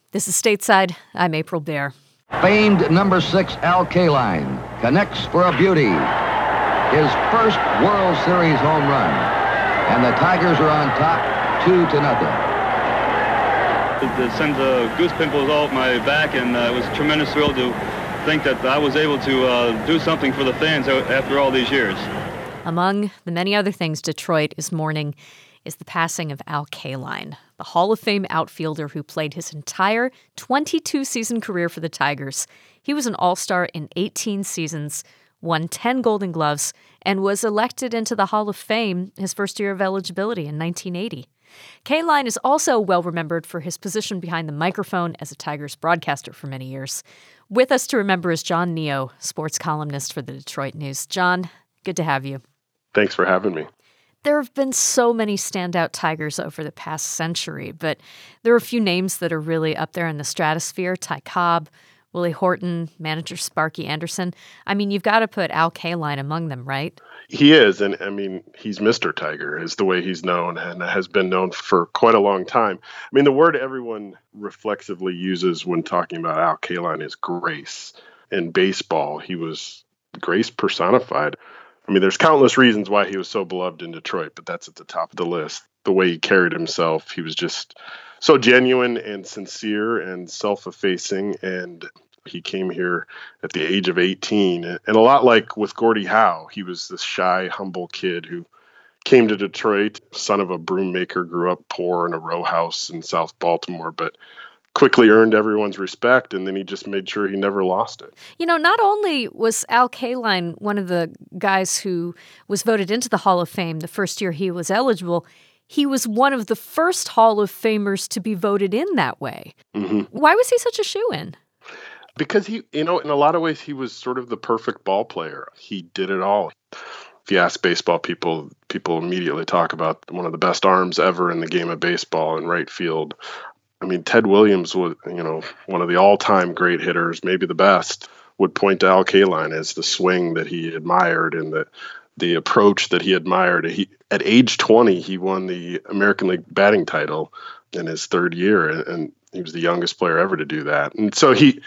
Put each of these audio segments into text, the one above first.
This is Stateside. I'm April Baer. Famed number 6 Al Kaline connects for a beauty. His first World Series home run. And the Tigers are on top 2-0. It sends goose pimples all up my back, and it was a tremendous thrill to think that I was able to do something for the fans after all these years. Among the many other things Detroit is mourning is the passing of Al Kaline, the Hall of Fame outfielder who played his entire 22-season career for the Tigers. He was an All-Star in 18 seasons, won 10 Golden Gloves, and was elected into the Hall of Fame his first year of eligibility in 1980. Kaline is also well remembered for his position behind the microphone as a Tigers broadcaster for many years. With us to remember is John Neo, sports columnist for the Detroit News. John, good to have you. Thanks for having me. There have been so many standout Tigers over the past century, but there are a few names that are really up there in the stratosphere. Ty Cobb, Willie Horton, manager Sparky Anderson. I mean, you've got to put Al Kaline among them, right? He is, and I mean, he's Mr. Tiger is the way he's known and has been known for quite a long time. I mean, the word everyone reflexively uses when talking about Al Kaline is grace. In baseball, he was grace personified. I mean, there's countless reasons why he was so beloved in Detroit, but that's at the top of the list. The way he carried himself, he was just so genuine and sincere and self-effacing, and he came here at the age of 18. And a lot like with Gordie Howe, he was this shy, humble kid who came to Detroit, son of a broom maker, grew up poor in a row house in South Baltimore, but quickly earned everyone's respect, and then he just made sure he never lost it. You know, not only was Al Kaline one of the guys who was voted into the Hall of Fame the first year he was eligible, he was one of the first Hall of Famers to be voted in that way. Mm-hmm. Why was he such a shoo-in? Because he, in a lot of ways, he was sort of the perfect ball player. He did it all. If you ask baseball people immediately talk about one of the best arms ever in the game of baseball in right field. I mean, Ted Williams was, one of the all-time great hitters, maybe the best, would point to Al Kaline as the swing that he admired and the approach that he admired. At age 20, he won the American League batting title in his third year, and he was the youngest player ever to do that. And so he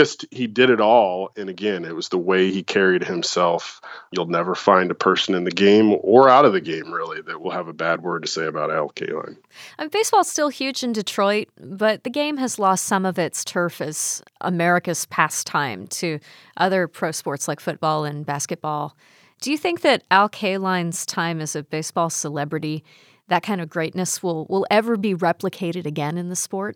did it all. And again, it was the way he carried himself. You'll never find a person in the game or out of the game, really, that will have a bad word to say about Al Kaline. Baseball's still huge in Detroit, but the game has lost some of its turf as America's pastime to other pro sports like football and basketball. Do you think that Al Kaline's time as a baseball celebrity, that kind of greatness, will ever be replicated again in the sport?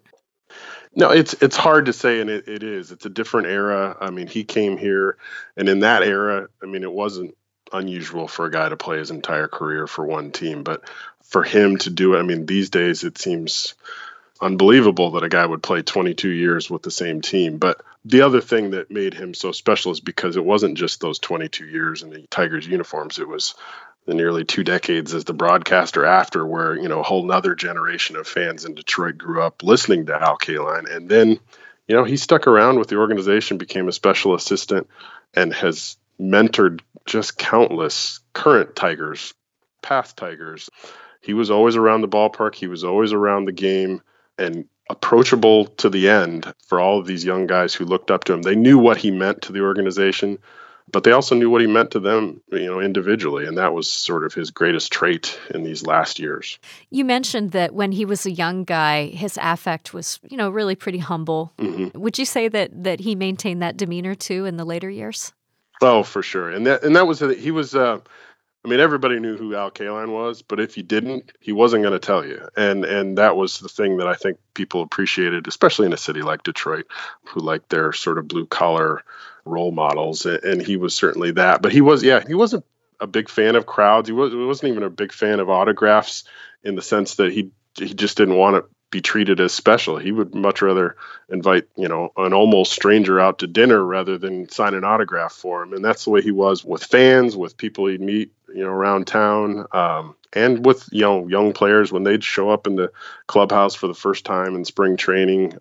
No, it's hard to say, and it is. It's a different era. I mean, he came here, and in that era, I mean, it wasn't unusual for a guy to play his entire career for one team, but for him to do it, I mean, these days it seems unbelievable that a guy would play 22 years with the same team. But the other thing that made him so special is because it wasn't just those 22 years in the Tigers uniforms. It was the nearly 2 decades as the broadcaster after, where, a whole nother generation of fans in Detroit grew up listening to Al Kaline. And then, he stuck around with the organization, became a special assistant, and has mentored just countless current Tigers, past Tigers. He was always around the ballpark. He was always around the game and approachable to the end for all of these young guys who looked up to him. They knew what he meant to the organization, but they also knew what he meant to them, individually. And that was sort of his greatest trait in these last years. You mentioned that when he was a young guy, his affect was, really pretty humble. Mm-hmm. Would you say that he maintained that demeanor too in the later years? Oh, for sure. And that was, he was, everybody knew who Al Kaline was, but if you didn't, he wasn't going to tell you. And that was the thing that I think people appreciated, especially in a city like Detroit, who liked their sort of blue collar role models. And he was certainly that. But he wasn't a big fan of crowds. He wasn't even a big fan of autographs, in the sense that he just didn't want to be treated as special. He would much rather invite, an almost stranger out to dinner rather than sign an autograph for him. And that's the way he was with fans, with people he'd meet, around town, and with, young players when they'd show up in the clubhouse for the first time in spring training.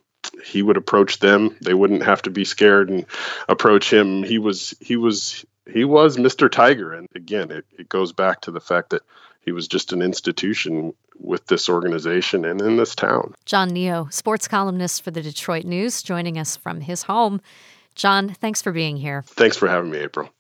He would approach them. They wouldn't have to be scared and approach him. He was Mr. Tiger. And again, it goes back to the fact that he was just an institution with this organization and in this town. John Neo, sports columnist for the Detroit News, joining us from his home. John, thanks for being here. Thanks for having me, April.